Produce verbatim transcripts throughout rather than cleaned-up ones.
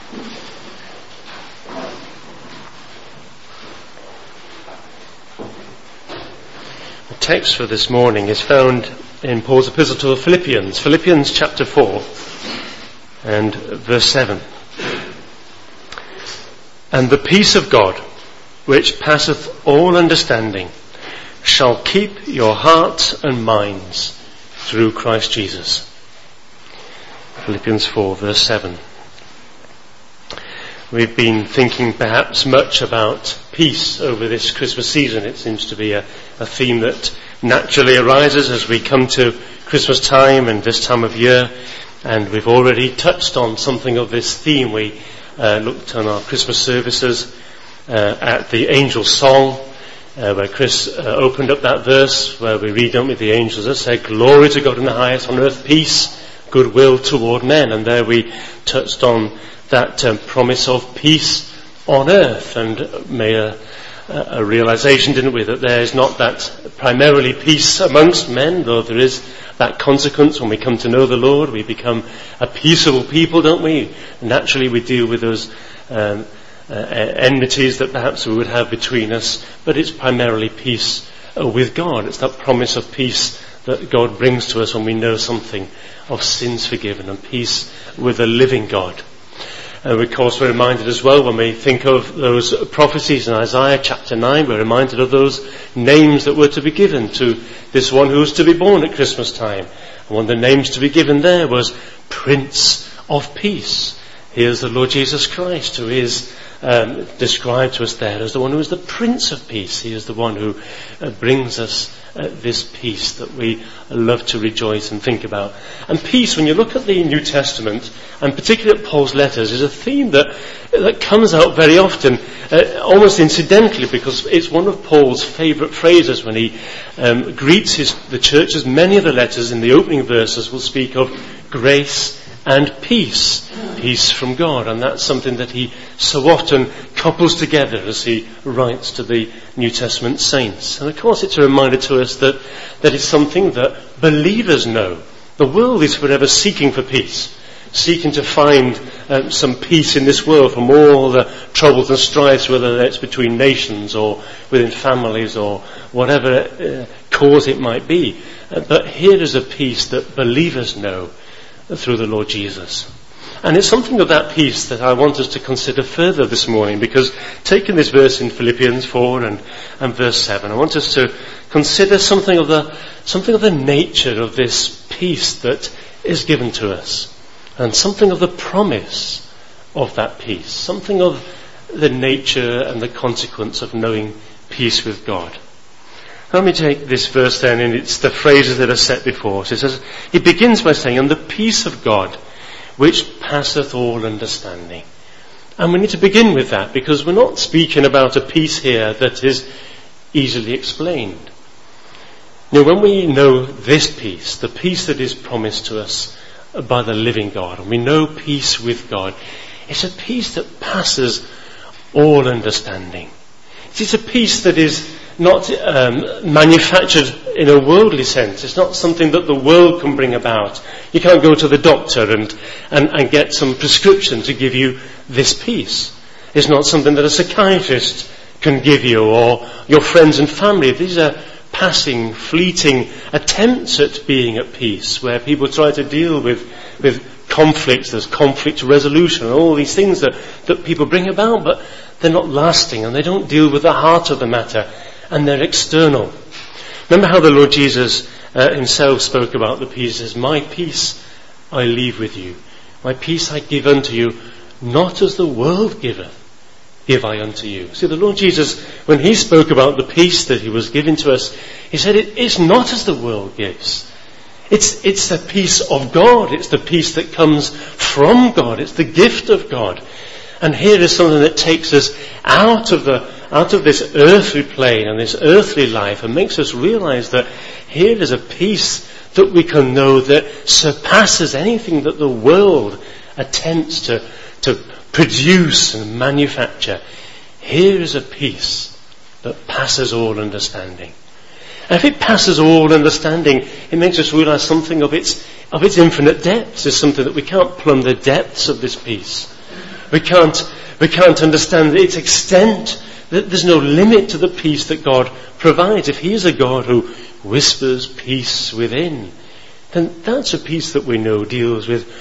The text for this morning is found in Paul's epistle to the Philippians, Philippians chapter four and verse seven. And the peace of God, which passeth all understanding, shall keep your hearts and minds through Christ Jesus. Philippians four verse seven. We've been thinking perhaps much about peace over this Christmas season. It seems to be a, a theme that naturally arises as we come to Christmas time and this time of year. And we've already touched on something of this theme. We uh, looked on our Christmas services uh, at the angel song, uh, where Chris uh, opened up that verse where we read, don't we, the angels that say, "Glory to God in the highest, on earth peace, goodwill toward men." And there we touched on that um, promise of peace on earth, and made a, a realization, didn't we, that there is not that primarily peace amongst men, though there is that consequence when we come to know the Lord. We become a peaceable people, don't we? Naturally we deal with those um, uh, enmities that perhaps we would have between us, but it's primarily peace uh, with God. It's that promise of peace that God brings to us when we know something of sins forgiven, and peace with the living God. And of course we're reminded as well when we think of those prophecies in Isaiah chapter nine, we're reminded of those names that were to be given to this one who was to be born at Christmas time. And one of the names to be given there was Prince of Peace. Here's the Lord Jesus Christ, who is um, described to us there as the one who is the Prince of Peace. He is the one who uh, brings us uh, this peace that we love to rejoice and think about. And peace, when you look at the New Testament, and particularly at Paul's letters, is a theme that that comes out very often, uh, almost incidentally, because it's one of Paul's favourite phrases when he um, greets his, the churches. Many of the letters in the opening verses will speak of grace and peace, peace from God, and that's something that he so often couples together as he writes to the New Testament saints. And of course it's a reminder to us that that is something that believers know. The world is forever seeking for peace, seeking to find um, some peace in this world from all the troubles and strifes, whether it's between nations or within families or whatever uh, cause it might be. Uh, but here is a peace that believers know through the Lord Jesus. And it's something of that peace that I want us to consider further this morning, because taking this verse in Philippians four and, and verse seven, I want us to consider something of the something of the nature of this peace that is given to us, and something of the promise of that peace, something of the nature and the consequence of knowing peace with God. Let me take this verse then, and it's the phrases that are set before us. It says, it begins by saying, "And the peace of God, which passeth all understanding." And we need to begin with that, because we're not speaking about a peace here that is easily explained. Now, when we know this peace, the peace that is promised to us by the living God, and we know peace with God, it's a peace that passes all understanding. It's a peace that is not um, manufactured in a worldly sense. It's not something that the world can bring about. You can't go to the doctor and, and, and get some prescription to give you this peace. It's not something that a psychiatrist can give you, or your friends and family. These are passing, fleeting attempts at being at peace, where people try to deal with, with conflicts. There's conflict resolution and all these things that, that people bring about, but they're not lasting, and they don't deal with the heart of the matter, and they're external. Remember how the Lord Jesus uh, himself spoke about the peace. He says, "My peace I leave with you. My peace I give unto you, not as the world giveth, give I unto you." See, the Lord Jesus, when he spoke about the peace that he was giving to us, he said it is not as the world gives. It's, it's the peace of God. It's the peace that comes from God. It's the gift of God. And here is something that takes us out of the out of this earthly plane and this earthly life, and makes us realize that here is a peace that we can know that surpasses anything that the world attempts to, to produce and manufacture. Here is a peace that passes all understanding. And if it passes all understanding, it makes us realize something of its of its infinite depths. Is something that we can't plumb the depths of this peace. we can't, we can't understand its extent. There's no limit to the peace that God provides. If he is a God who whispers peace within, then that's a peace that we know deals with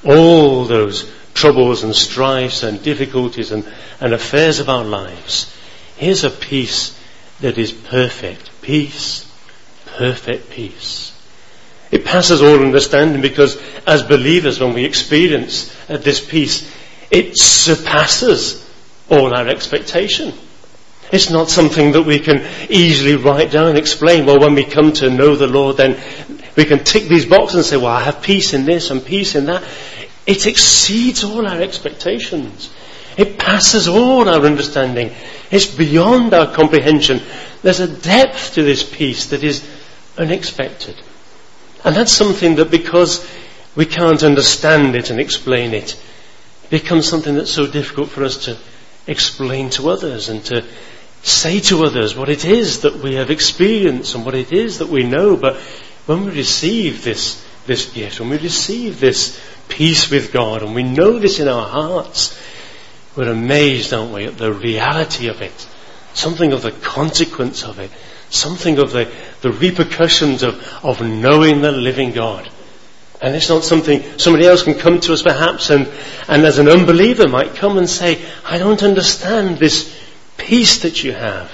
all those troubles and strifes and difficulties and, and affairs of our lives. Here's a peace that is perfect. Peace, perfect peace. It passes all understanding because as believers, when we experience uh, this peace, it surpasses all our expectation. It's not something that we can easily write down and explain. Well, when we come to know the Lord, then we can tick these boxes and say, well, I have peace in this and peace in that. It exceeds all our expectations. It passes all our understanding. It's beyond our comprehension. There's a depth to this peace that is unexpected. And that's something that because we can't understand it and explain it, it becomes something that's so difficult for us to explain to others and to say to others what it is that we have experienced and what it is that we know. But when we receive this, this gift, when we receive this peace with God and we know this in our hearts, we're amazed, aren't we, at the reality of it, something of the consequence of it, something of the, the repercussions of, of knowing the living God. And it's not something somebody else can come to us perhaps and, and as an unbeliever might come and say, I don't understand this peace that you have.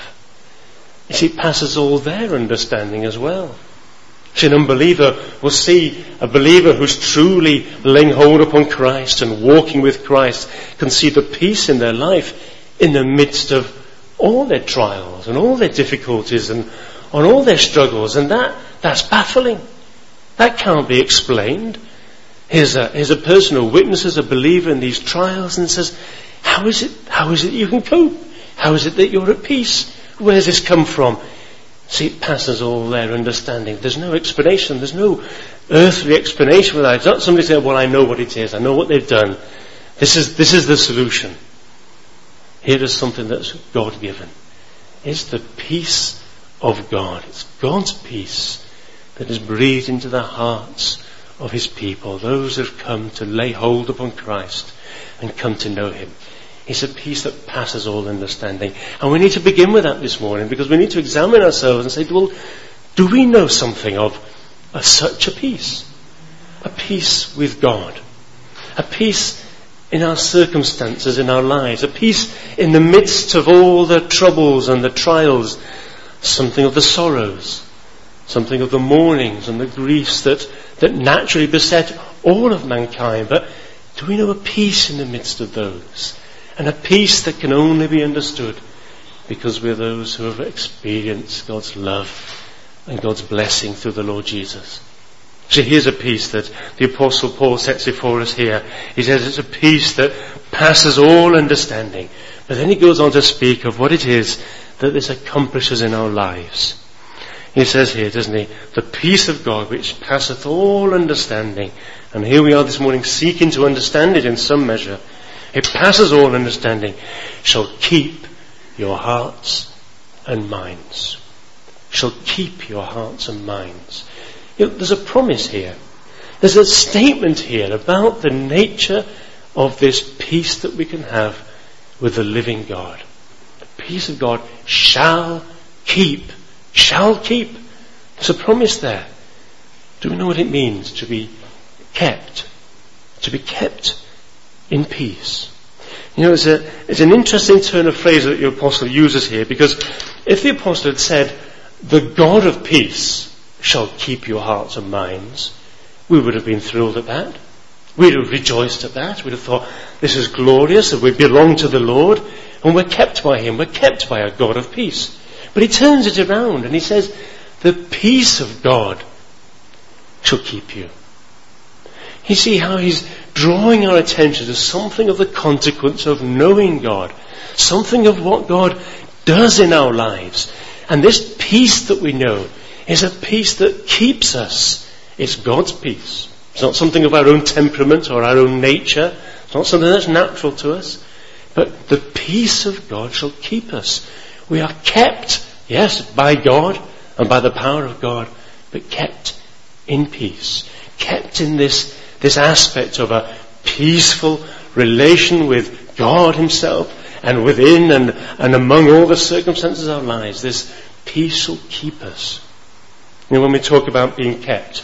You see, it passes all their understanding as well. See, an unbeliever will see a believer who's truly laying hold upon Christ and walking with Christ can see the peace in their life in the midst of all their trials and all their difficulties and on all their struggles. And that, that's baffling. That can't be explained. Here's a, here's a person who witnesses a believer in these trials and says, how is it, how is it you can cope? How is it that you're at peace? Where's this come from? See, it passes all their understanding. There's no explanation. There's no earthly explanation for that. It's not somebody saying, well, I know what it is. I know what they've done. This is, this is the solution. Here is something that's God-given. It's the peace of God. It's God's peace that is breathed into the hearts of his people, those who have come to lay hold upon Christ and come to know him. It's a peace that passes all understanding. And we need to begin with that this morning because we need to examine ourselves and say, well, do we know something of a, such a peace? A peace with God. A peace in our circumstances, in our lives. A peace in the midst of all the troubles and the trials. Something of the sorrows. Something of the mournings and the griefs that, that naturally beset all of mankind. But do we know a peace in the midst of those? And a peace that can only be understood because we're those who have experienced God's love and God's blessing through the Lord Jesus. So here's a peace that the Apostle Paul sets before us here. He says it's a peace that passes all understanding. But then he goes on to speak of what it is that this accomplishes in our lives. He says here, doesn't he, the peace of God which passeth all understanding. And here we are this morning seeking to understand it in some measure. It passes all understanding, shall keep your hearts and minds. Shall keep your hearts and minds. You know, there's a promise here. There's a statement here about the nature of this peace that we can have with the living God. The peace of God shall keep. Shall keep. There's a promise there. Do we know what it means to be kept? To be kept in peace. You know, it's, a, it's an interesting turn of phrase that the apostle uses here, because if the apostle had said, the God of peace shall keep your hearts and minds, we would have been thrilled at that. We'd have rejoiced at that. We'd have thought, this is glorious, that we belong to the Lord, and we're kept by him. We're kept by a God of peace. But he turns it around and he says, the peace of God shall keep you. You see how he's drawing our attention to something of the consequence of knowing God. Something of what God does in our lives. And this peace that we know is a peace that keeps us. It's God's peace. It's not something of our own temperament or our own nature. It's not something that's natural to us. But the peace of God shall keep us. We are kept, yes, by God and by the power of God, but kept in peace. Kept in this, this aspect of a peaceful relation with God himself, and within and, and among all the circumstances of our lives, this peace will keep us. You know, when we talk about being kept,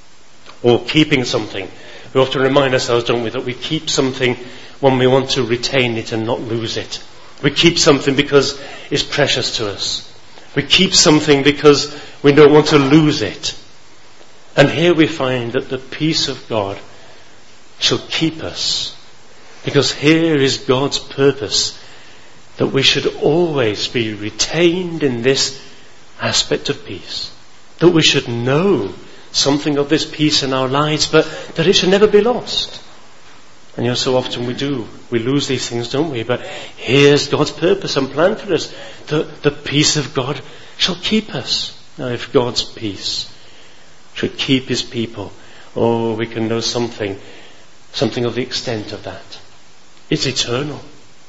or keeping something, we often remind ourselves, don't we, that we keep something when we want to retain it and not lose it. We keep something because it's precious to us. We keep something because we don't want to lose it. And here we find that the peace of God shall keep us, because here is God's purpose, that we should always be retained in this aspect of peace, that we should know something of this peace in our lives, but that it should never be lost. And you know, so often we do. We lose these things, don't we? But here's God's purpose and plan for us. The, the peace of God shall keep us. Now, if God's peace should keep his people, oh, we can know something, something of the extent of that. It's eternal.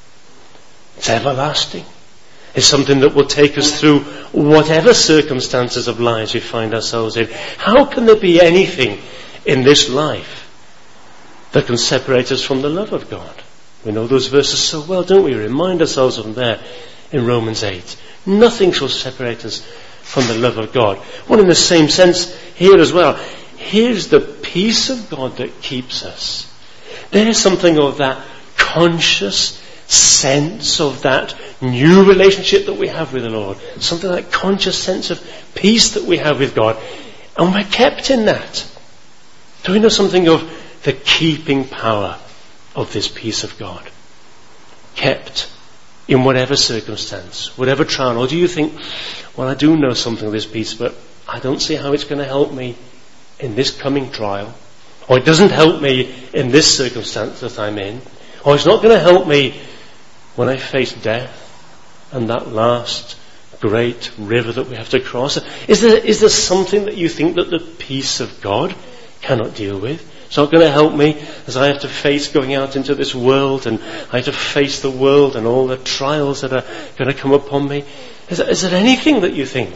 It's everlasting. It's something that will take us through whatever circumstances of lives we find ourselves in. How can there be anything in this life that can separate us from the love of God? We know those verses so well, don't we? Remind ourselves of them there in Romans eight. Nothing shall separate us from the love of God. Well, in the same sense here as well, here's the peace of God that keeps us. There's something of that conscious sense of that new relationship that we have with the Lord. Something like conscious sense of peace that we have with God. And we're kept in that. Do we know something of the keeping power of this peace of God? Kept in whatever circumstance, whatever trial. Or do you think, well, I do know something of this peace, but I don't see how it's going to help me in this coming trial. Or it doesn't help me in this circumstance that I'm in. Or it's not going to help me when I face death and that last great river that we have to cross. Is there, is there something that you think that the peace of God cannot deal with? It's not going to help me as I have to face going out into this world, and I have to face the world and all the trials that are going to come upon me. Is there, is there anything that you think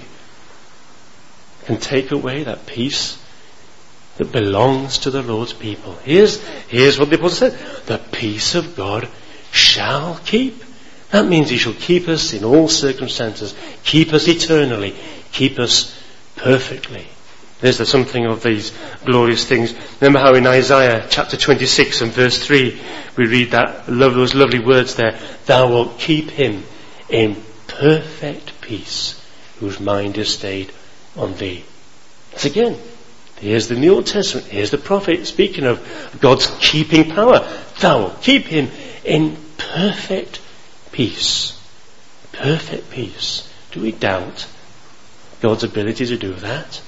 can take away that peace that belongs to the Lord's people? Here's, here's what the apostle said. The peace of God shall keep. That means he shall keep us in all circumstances, keep us eternally, keep us perfectly. There's something of these glorious things. Remember how in Isaiah chapter twenty-six and verse three, we read that those lovely words there. Thou wilt keep him in perfect peace, whose mind is stayed on thee. That's again, here's the New Testament, here's the prophet speaking of God's keeping power. Thou wilt keep him in perfect peace. Perfect peace. Do we doubt God's ability to do that?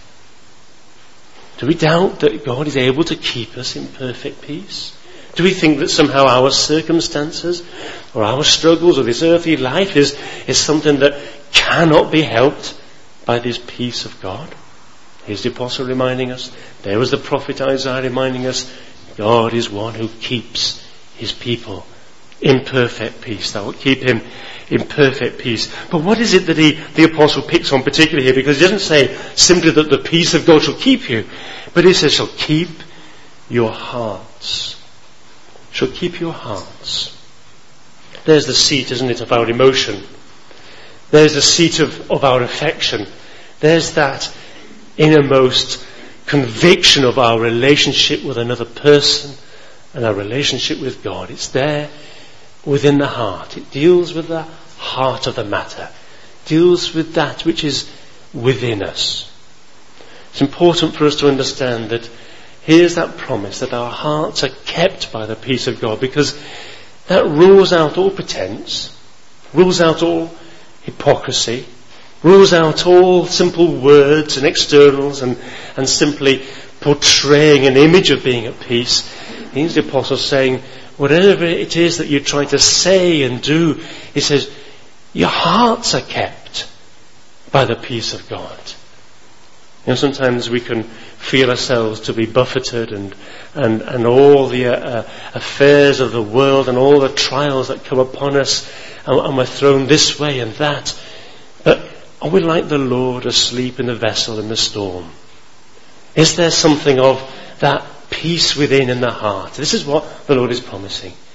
Do we doubt that God is able to keep us in perfect peace? Do we think that somehow our circumstances or our struggles or this earthly life is, is something that cannot be helped by this peace of God? Here's the apostle reminding us. There was the prophet Isaiah reminding us. God is one who keeps his people in perfect peace. That will keep him in perfect peace. But what is it that he, the apostle picks on particularly here? Because he doesn't say simply that the peace of God shall keep you, but he says shall keep your hearts. Shall keep your hearts. There's the seat, isn't it, of our emotion. There's the seat of, of our affection. There's that innermost conviction of our relationship with another person and our relationship with God. It's there within the heart. It deals with the heart of the matter. It deals with that which is within us. It's important for us to understand that here's that promise that our hearts are kept by the peace of God, because that rules out all pretense, rules out all hypocrisy, rules out all simple words and externals and, and simply portraying an image of being at peace. Here's the apostle saying, whatever it is that you're trying to say and do, he says, your hearts are kept by the peace of God. You know, sometimes we can feel ourselves to be buffeted and and, and all the uh, affairs of the world and all the trials that come upon us, and, and we're thrown this way and that. But are we like the Lord asleep in the vessel in the storm? Is there something of that peace within in the heart? This is what the Lord is promising.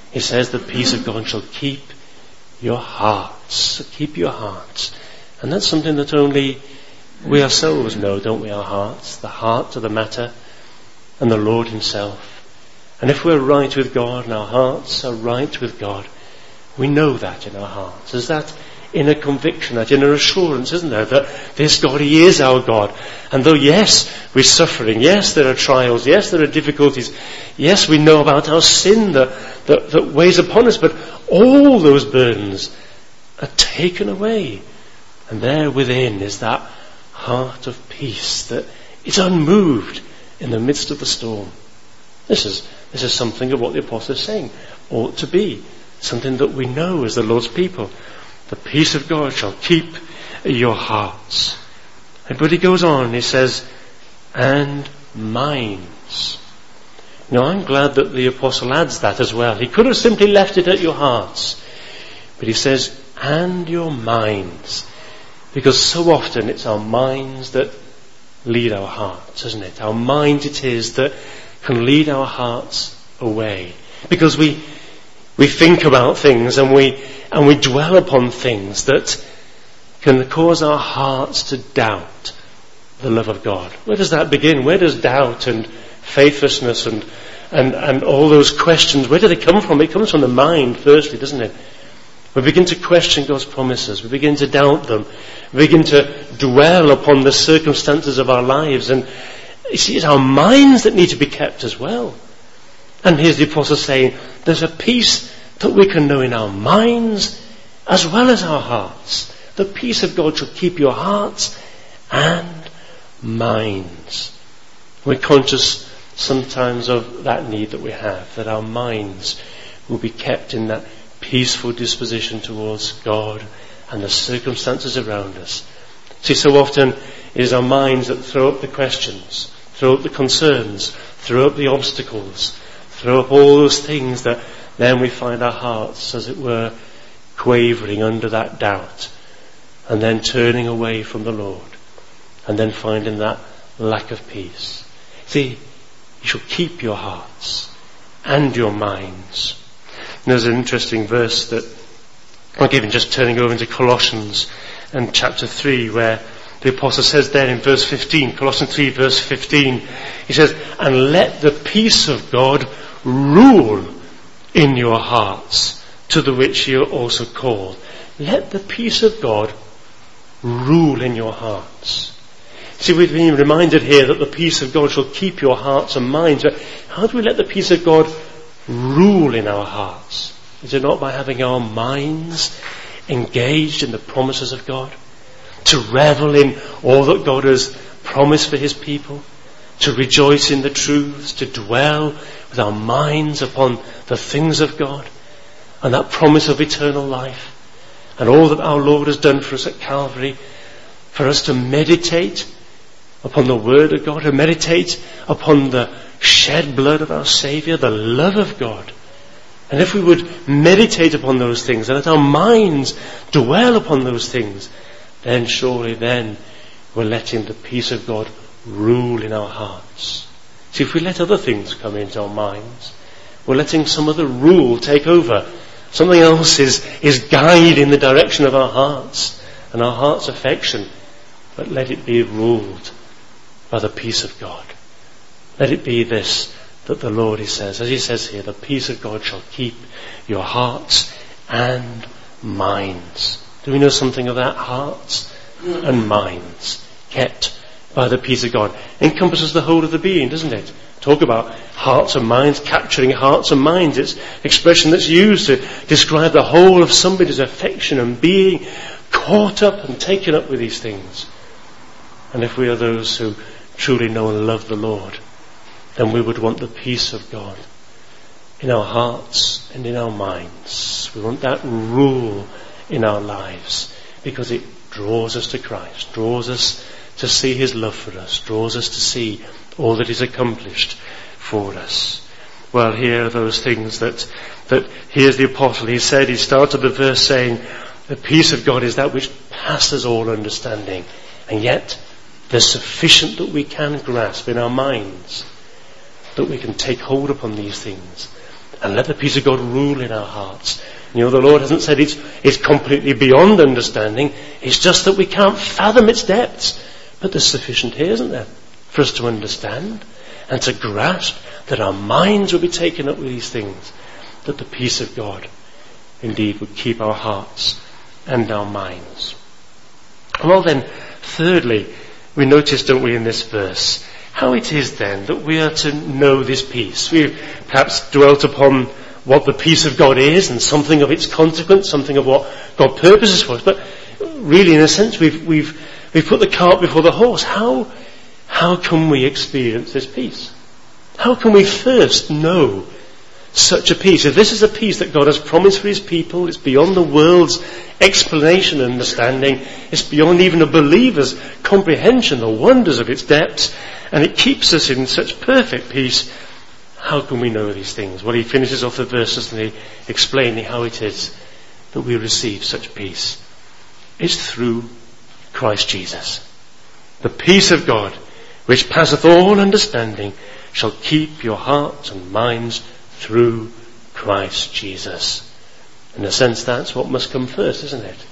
He says the peace of God shall keep your hearts. Keep your hearts. And that's something that only we ourselves know, don't we, our hearts? The heart of the matter and the Lord himself. And if we're right with God and our hearts are right with God, we know that in our hearts. There's that inner conviction, that inner assurance, isn't there, that this God, he is our God. And though, yes, we're suffering, yes, there are trials, yes, there are difficulties, yes, we know about our sin that, that, that weighs upon us, but all those burdens are taken away. And there within is that heart of peace that is unmoved in the midst of the storm. This is, this is something of what the apostle is saying ought to be. Something that we know as the Lord's people. The peace of God shall keep your hearts. But he goes on, he says, and minds. Now I'm glad that the apostle adds that as well. He could have simply left it at your hearts. But he says, and your minds. Because so often it's our minds that lead our hearts, isn't it? Our mind it is that can lead our hearts away. Because we we think about things and we and we dwell upon things that can cause our hearts to doubt the love of God. Where does that begin? Where does doubt and faithlessness and and, and all those questions, where do they come from? It comes from the mind firstly, doesn't it? We begin to question God's promises. We begin to doubt them. We begin to dwell upon the circumstances of our lives. And you see, it's our minds that need to be kept as well. And here's the apostle saying, there's a peace that we can know in our minds as well as our hearts. The peace of God shall keep your hearts and minds. We're conscious sometimes of that need that we have, that our minds will be kept in that peaceful disposition towards God and the circumstances around us. See, so often it is our minds that throw up the questions, throw up the concerns, throw up the obstacles, throw up all those things that then we find our hearts, as it were, quavering under that doubt, and then turning away from the Lord, and then finding that lack of peace. See, you shall keep your hearts and your minds. And there's an interesting verse that I'll give you, just turning over into Colossians and chapter three, where the apostle says there in verse fifteen, Colossians three verse fifteen, he says, and let the peace of God rule in your hearts, to the which you are also called. Let the peace of God rule in your hearts. See, we've been reminded here that the peace of God shall keep your hearts and minds. But how do we let the peace of God rule in our hearts? Is it not by having our minds engaged in the promises of God? To revel in all that God has promised for his people? To rejoice in the truths? To dwell with our minds upon the things of God? And that promise of eternal life? And all that our Lord has done for us at Calvary? For us to meditate upon the Word of God, to meditate upon the shed blood of our Saviour, the love of God. And if we would meditate upon those things and let our minds dwell upon those things, then surely then we're letting the peace of God rule in our hearts. See, if we let other things come into our minds, we're letting some other rule take over. Something else is, is guiding the direction of our hearts and our heart's affection. But let it be ruled by the peace of God. Let it be this that the Lord, he says, as he says here, the peace of God shall keep your hearts and minds. Do we know something of that? Hearts and minds kept by the peace of God. Encompasses the whole of the being, doesn't it? Talk about hearts and minds, capturing hearts and minds. It's an expression that's used to describe the whole of somebody's affection and being caught up and taken up with these things. And if we are those who truly know and love the Lord, then we would want the peace of God in our hearts and in our minds. We want that rule in our lives because it draws us to Christ, draws us to see his love for us, draws us to see all that he's accomplished for us. Well, here are those things that, that here's the apostle. He said, he started the verse saying, the peace of God is that which passes all understanding. And yet, there's sufficient that we can grasp in our minds, that we can take hold upon these things and let the peace of God rule in our hearts. You know, the Lord hasn't said it's, it's completely beyond understanding. It's just that we can't fathom its depths. But there's sufficient here, isn't there, for us to understand and to grasp that our minds will be taken up with these things, that the peace of God indeed would keep our hearts and our minds. Well then, thirdly, we notice, don't we, in this verse, how it is then that we are to know this peace. We've perhaps dwelt upon what the peace of God is and something of its consequence, something of what God purposes for us. But really, in a sense, we've we've we've put the cart before the horse. How how can we experience this peace? How can we first know such a peace? If this is a peace that God has promised for his people, it's beyond the world's explanation and understanding. It's beyond even a believer's comprehension, the wonders of its depths, and it keeps us in such perfect peace. How can we know these things? Well, he finishes off the verses and he explaining how it is that we receive such peace. It's through Christ Jesus. The peace of God, which passeth all understanding, shall keep your hearts and minds through Christ Jesus. In a sense, that's what must come first, isn't it?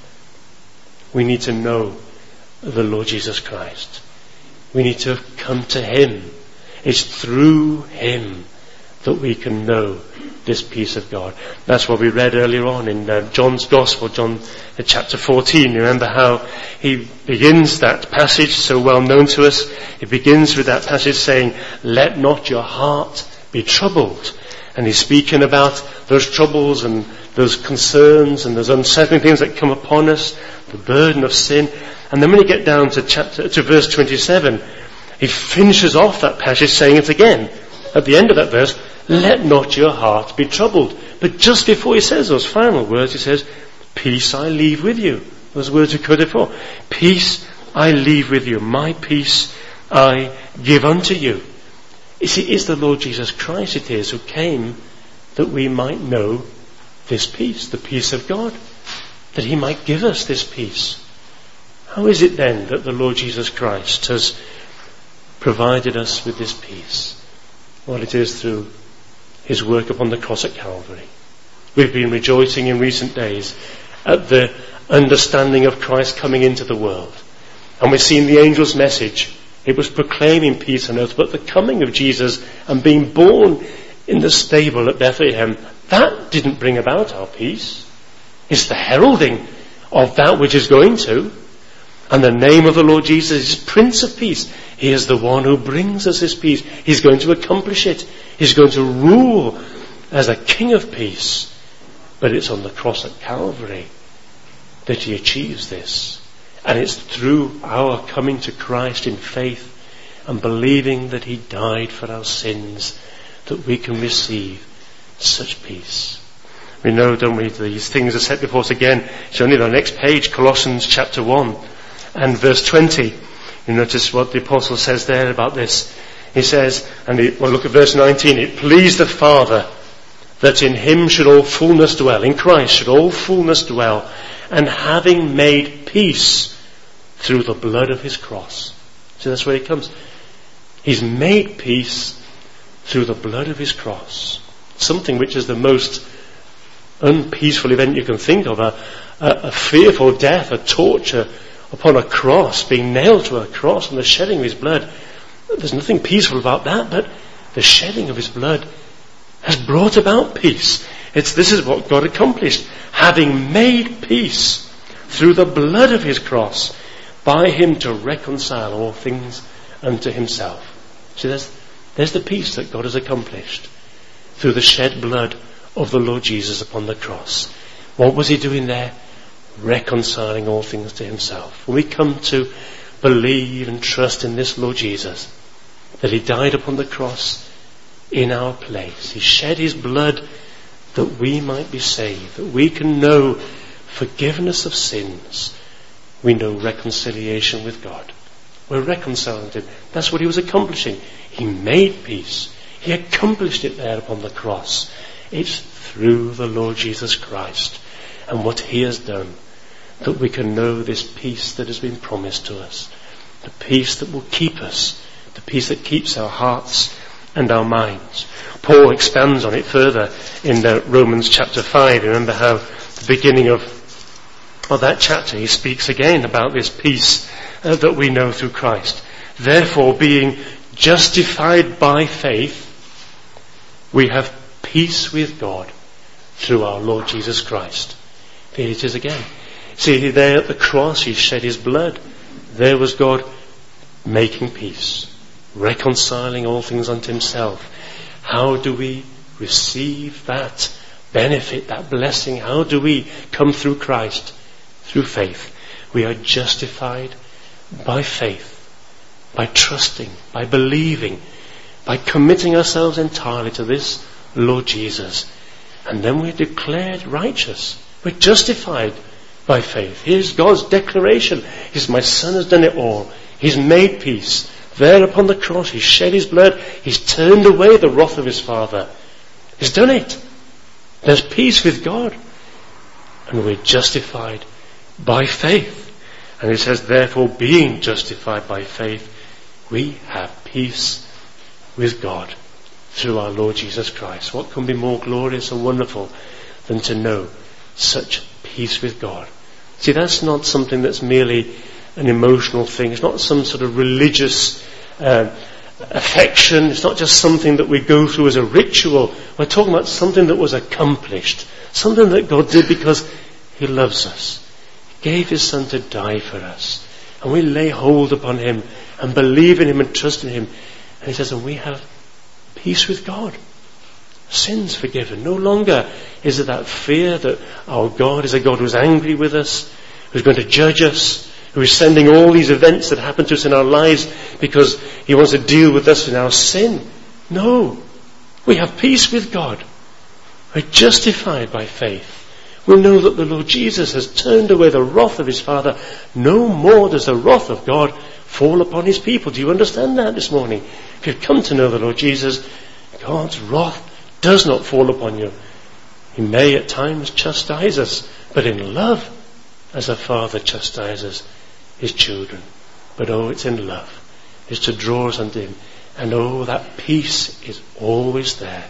We need to know the Lord Jesus Christ. We need to come to him. It's through him that we can know this peace of God. That's what we read earlier on in uh, John's Gospel, John uh, chapter fourteen. You remember how he begins that passage, so well known to us. He begins with that passage saying, "Let not your heart be troubled." And he's speaking about those troubles and those concerns and those unsettling things that come upon us, the burden of sin. And then when you get down to chapter to verse twenty-seven, he finishes off that passage saying it again. At the end of that verse, "Let not your heart be troubled." But just before he says those final words, he says, "Peace I leave with you." Those words we quoted before. "Peace I leave with you. My peace I give unto you." You see, it's the Lord Jesus Christ it is who came that we might know this peace, the peace of God, that he might give us this peace. How is it then that the Lord Jesus Christ has provided us with this peace? Well, it is through his work upon the cross at Calvary. We've been rejoicing in recent days at the understanding of Christ coming into the world. And we've seen the angel's message. It was proclaiming peace on earth, but the coming of Jesus and being born in the stable at Bethlehem, that didn't bring about our peace. It's the heralding of that which is going to. And the name of the Lord Jesus is Prince of Peace. He is the one who brings us this peace. He's going to accomplish it. He's going to rule as a King of Peace. But it's on the cross at Calvary that he achieves this. And it's through our coming to Christ in faith and believing that he died for our sins that we can receive such peace. We know, don't we, these things are set before us again. It's only the next page, Colossians chapter one and verse twenty. You notice what the apostle says there about this. He says, and he, well, look at verse nineteen, "It pleased the Father that in him should all fullness dwell," in Christ should all fullness dwell, "and having made peace through the blood of his cross." So that's where he comes. He's made peace through the blood of his cross. Something which is the most unpeaceful event you can think of, a, a, a fearful death, a torture upon a cross, being nailed to a cross and the shedding of his blood. There's nothing peaceful about that, but the shedding of his blood has brought about peace. It's, this is what God accomplished. Having made peace through the blood of his cross, by him to reconcile all things unto himself. See, there's, there's the peace that God has accomplished through the shed blood of the Lord Jesus upon the cross. What was he doing there? Reconciling all things to himself. When we come to believe and trust in this Lord Jesus, that he died upon the cross in our place, he shed his blood that we might be saved, that we can know forgiveness of sins, we know reconciliation with God. We're reconciled to him. That's what he was accomplishing. He made peace. He accomplished it there upon the cross. It's through the Lord Jesus Christ and what he has done that we can know this peace that has been promised to us. The peace that will keep us. The peace that keeps our hearts and our minds. Paul expands on it further in uh, Romans chapter five. Remember how the beginning of, of that chapter he speaks again about this peace uh, that we know through Christ. Therefore, being justified by faith, we have peace with God through our Lord Jesus Christ. Here it is again. See, there at the cross he shed his blood. There was God making peace, reconciling all things unto himself. How do we receive that benefit, that blessing? How do we come through Christ? Through faith. We are justified by faith, by trusting, by believing, by committing ourselves entirely to this Lord Jesus. And then we're declared righteous. We're justified by faith. Here's God's declaration. He's, my Son has done it all. He's made peace. There upon the cross, he shed his blood. He's turned away the wrath of his Father. He's done it. There's peace with God. And we're justified by faith. And it says, therefore, being justified by faith, we have peace with God through our Lord Jesus Christ. What can be more glorious and wonderful than to know such peace with God? See, that's not something that's merely an emotional thing. It's not some sort of religious uh, affection. It's not just something that we go through as a ritual. We're talking about something that was accomplished. Something that God did because he loves us. He gave his Son to die for us. And we lay hold upon him and believe in him and trust in him. And he says, and we have peace with God. Sins forgiven. No longer is there that fear that our God is a God who's angry with us, who's going to judge us, who is sending all these events that happen to us in our lives because he wants to deal with us in our sin. No. We have peace with God. We're justified by faith. We know that the Lord Jesus has turned away the wrath of his Father. No more does the wrath of God fall upon his people. Do you understand that this morning? If you've come to know the Lord Jesus, God's wrath does not fall upon you. He may at times chastise us, but in love, as a father chastises his children. But oh, it's in love. It's to draw us unto him. And oh, that peace is always there.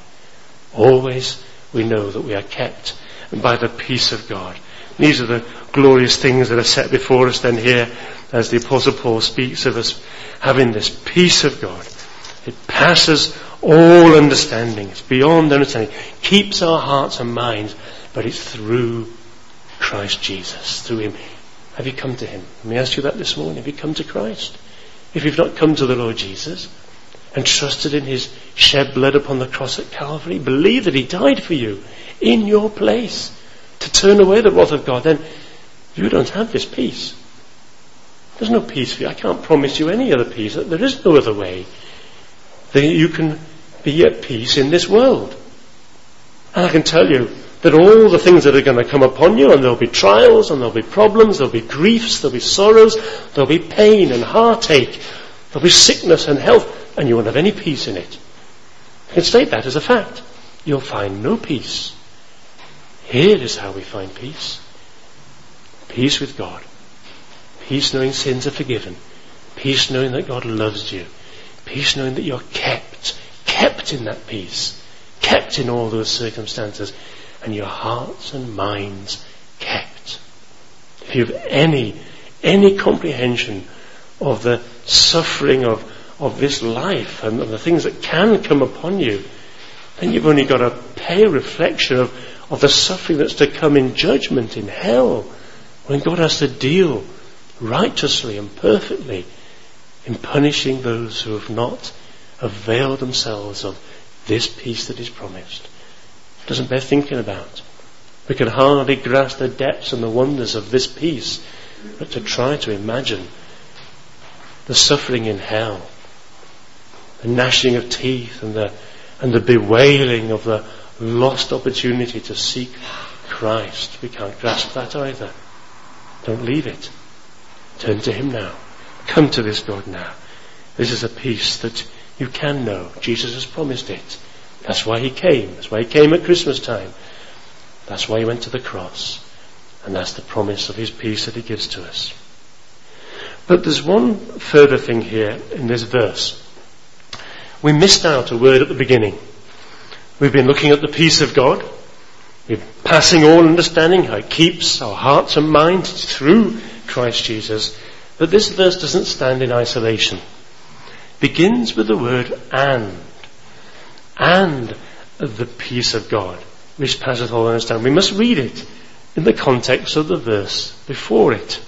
Always we know that we are kept by the peace of God. These are the glorious things that are set before us then here as the Apostle Paul speaks of us having this peace of God. It passes all understanding. It's beyond understanding. Keeps our hearts and minds, but it's through Christ Jesus, through him. Have you come to him? Let me ask you that this morning. Have you come to Christ? If you've not come to the Lord Jesus and trusted in his shed blood upon the cross at Calvary, believe that he died for you in your place to turn away the wrath of God, then you don't have this peace. There's no peace for you. I can't promise you any other peace. There is no other way that you can be at peace in this world. And I can tell you that all the things that are going to come upon you, and there'll be trials, and there'll be problems, there'll be griefs, there'll be sorrows, there'll be pain and heartache, there'll be sickness and health, and you won't have any peace in it. I can state that as a fact. You'll find no peace. Here is how we find peace. Peace with God. Peace knowing sins are forgiven. Peace knowing that God loves you. Peace knowing that you're kept. Kept in that peace. Kept in all those circumstances. And your hearts and minds kept. If you have any, any comprehension of the suffering of, of this life and of the things that can come upon you, then you've only got a pale reflection of, of the suffering that's to come in judgment in hell, when God has to deal righteously and perfectly in punishing those who have not availed themselves of this peace that is promised. It doesn't bear thinking about. We can hardly grasp the depths and the wonders of this peace, but to try to imagine the suffering in hell, the gnashing of teeth and the and the bewailing of the lost opportunity to seek Christ. We can't grasp that either. Don't leave it. Turn to him now. Come to this God now. This is a peace that you can know. Jesus has promised it. That's why he came. That's why he came at Christmas time. That's why he went to the cross. And that's the promise of his peace that he gives to us. But there's one further thing here in this verse. we missed out a word at the beginning. We've been looking at the peace of God. We're passing all understanding, how it keeps our hearts and minds through Christ Jesus. But this verse doesn't stand in isolation. It begins with the word and. And the peace of God, which passeth all understanding. We must read it in the context of the verse before it.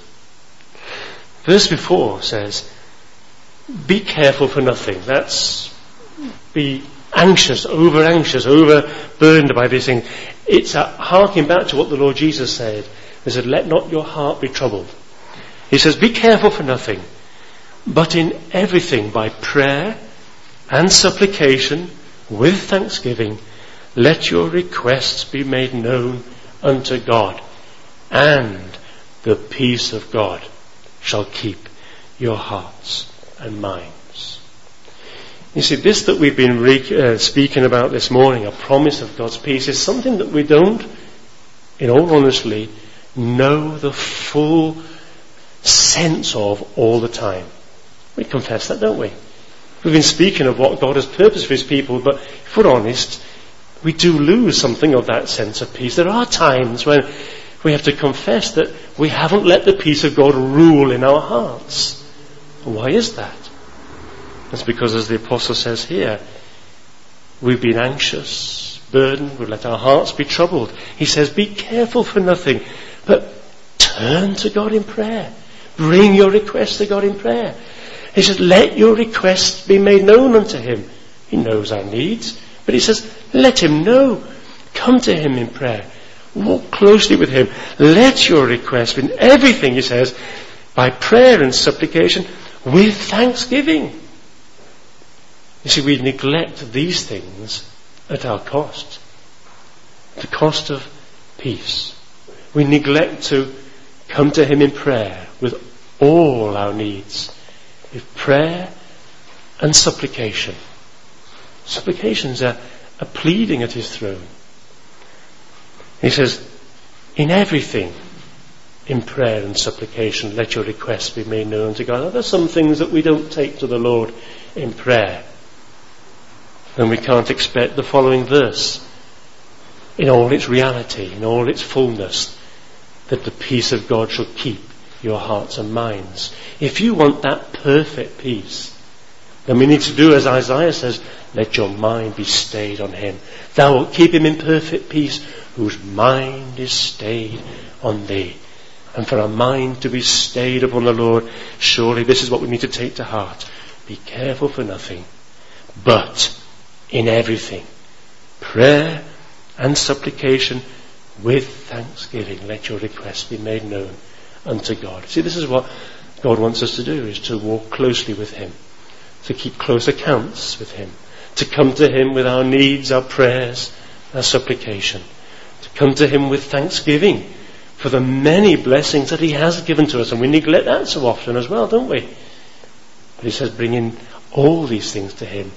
Verse before says, be careful for nothing. That's be anxious, over anxious, over burdened by these things. It's a harking back to what the Lord Jesus said. He said, let not your heart be troubled. He says, be careful for nothing, but in everything by prayer and supplication with thanksgiving, let your requests be made known unto God, and the peace of God shall keep your hearts and minds. You see, this that we've been re- uh, speaking about this morning, a promise of God's peace, is something that we don't, in all honesty, know the full sense of all the time. We confess that, don't we? We've been speaking of what God has purposed for his people, but if we're honest, we do lose something of that sense of peace. There are times when we have to confess that we haven't let the peace of God rule in our hearts. Why is that? It's because, as the apostle says here, we've been anxious, burdened, we've let our hearts be troubled. He says, be careful for nothing, but turn to God in prayer. Bring your requests to God in prayer. He says, let your requests be made known unto him. He knows our needs, but he says, let him know. Come to him in prayer. Walk closely with him. Let your requests, in everything, he says, by prayer and supplication, with thanksgiving. You see, we neglect these things at our cost. The cost of peace. We neglect to come to him in prayer with all our needs. With prayer and supplication. Supplications are a pleading at his throne. He says, in everything, in prayer and supplication, let your requests be made known to God. Now, there's some things that we don't take to the Lord in prayer. And we can't expect the following verse, in all its reality, in all its fullness, that the peace of God shall keep your hearts and minds. If you want that perfect peace, then we need to do as Isaiah says, let your mind be stayed on him. Thou wilt keep him in perfect peace, whose mind is stayed on thee. And for a mind to be stayed upon the Lord, surely this is what we need to take to heart. Be careful for nothing, but in everything, prayer and supplication with thanksgiving, let your requests be made known unto God. See, this is what God wants us to do, is to walk closely with him, to keep close accounts with him, to come to him with our needs, our prayers, our supplication, to come to him with thanksgiving for the many blessings that he has given to us. And we neglect that so often as well, don't we? But he says, bring in all these things to him,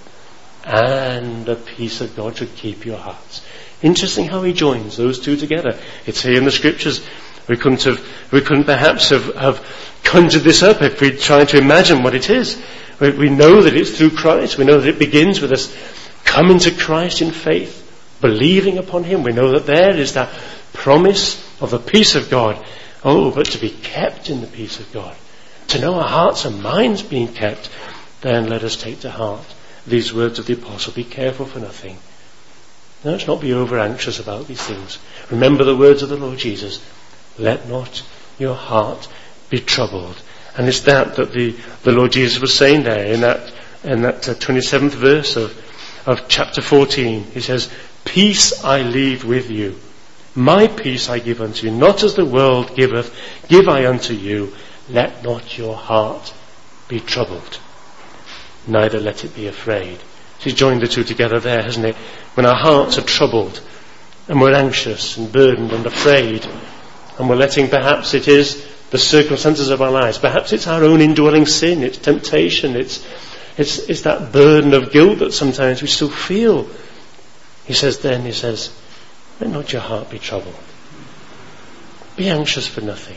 and the peace of God should keep your hearts. Interesting how he joins those two together. It's here in the scriptures. We couldn't have, we couldn't perhaps have, have conjured this up if we tried to imagine what it is. We, we know that it's through Christ. We know that it begins with us coming to Christ in faith, believing upon him. We know that there is that promise of the peace of God. Oh, but to be kept in the peace of God, to know our hearts and minds being kept, then let us take to heart these words of the apostle. Be careful for nothing. Now, let's not be over anxious about these things. Remember the words of the Lord Jesus. Let not your heart be troubled. And it's that that the, the Lord Jesus was saying there in that in that uh, twenty-seventh verse of, of chapter fourteen. He says, peace I leave with you. My peace I give unto you. Not as the world giveth, give I unto you. Let not your heart be troubled. Neither let it be afraid. She's joined the two together there, hasn't it? When our hearts are troubled and we're anxious and burdened and afraid, and we're letting, perhaps it is the circumstances of our lives, perhaps it's our own indwelling sin, it's temptation, it's, it's, it's that burden of guilt that sometimes we still feel. He says then, he says, let not your heart be troubled. Be anxious for nothing.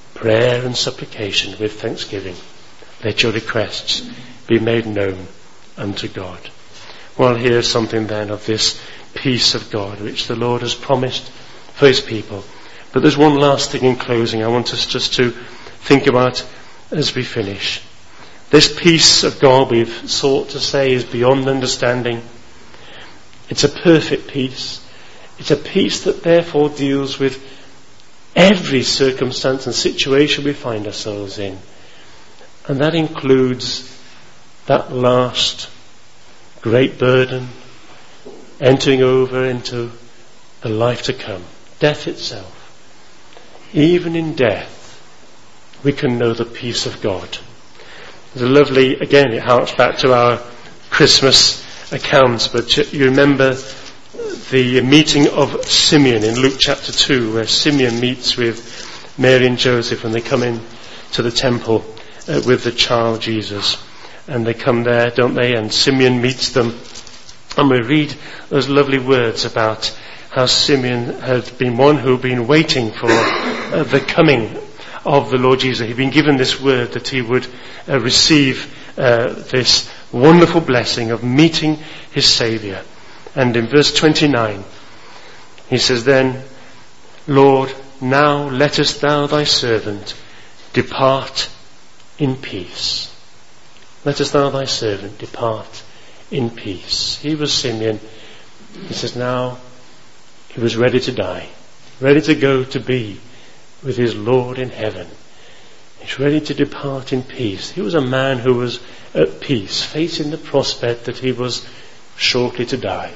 Prayer and supplication with thanksgiving. Let your requests be made known unto God. Well, here's something then of this peace of God which the Lord has promised for his people. But there's one last thing in closing I want us just to think about as we finish. This peace of God, we've sought to say, is beyond understanding. It's a perfect peace. It's a peace that therefore deals with every circumstance and situation we find ourselves in. And that includes that last great burden, entering over into the life to come, death itself. Even in death, we can know the peace of God. There's a lovely, again, it harks back to our Christmas accounts, but you remember the meeting of Simeon in Luke chapter two, where Simeon meets with Mary and Joseph when they come in to the temple uh, with the child Jesus. And they come there, don't they? And Simeon meets them. And we read those lovely words about how Simeon had been one who had been waiting for uh, the coming of the Lord Jesus. He'd been given this word that he would uh, receive uh, this wonderful blessing of meeting his Saviour. And in verse twenty-nine, he says, "Then, Lord, now lettest thou thy servant depart in peace." Lettest thou thy servant depart in peace. He was Simeon. He says now he was ready to die, ready to go to be with his Lord in heaven. He's ready to depart in peace. He was a man who was at peace, facing the prospect that he was shortly to die.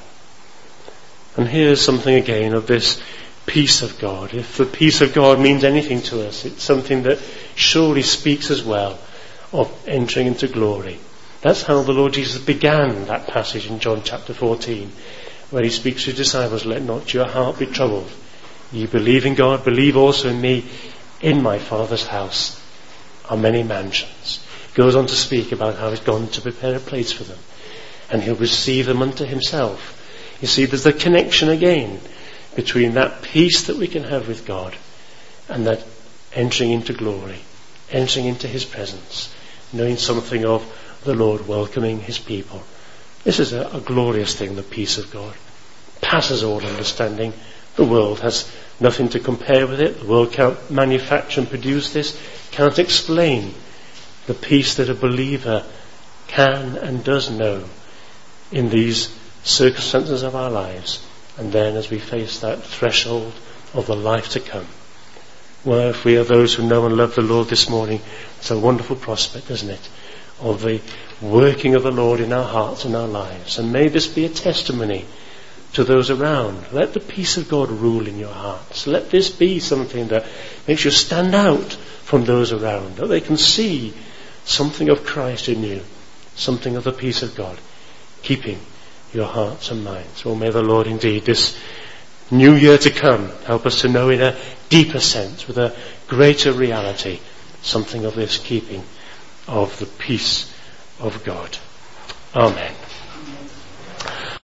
And here's something again of this peace of God. If the peace of God means anything to us, it's something that surely speaks as well of entering into glory. That's how the Lord Jesus began that passage in John chapter fourteen, where he speaks to his disciples, "Let not your heart be troubled. Ye believe in God, believe also in me. In my Father's house are many mansions." He goes on to speak about how he's gone to prepare a place for them, and he'll receive them unto himself. You see, there's a connection again between that peace that we can have with God and that entering into glory, entering into his presence, knowing something of the Lord welcoming his people. This is a, a glorious thing, the peace of God. Passes all understanding. The world has nothing to compare with it. The world can't manufacture and produce this, can't explain the peace that a believer can and does know in these circumstances of our lives, and then as we face that threshold of the life to come. Well, if we are those who know and love the Lord this morning, it's a wonderful prospect, isn't it, of the working of the Lord in our hearts and our lives. And may this be a testimony to those around. Let the peace of God rule in your hearts. Let this be something that makes you stand out from those around, that they can see something of Christ in you, something of the peace of God, keeping your hearts and minds. Well, may the Lord indeed, this new year to come, help us to know in a deeper sense, with a greater reality, something of this keeping of the peace of God. Amen.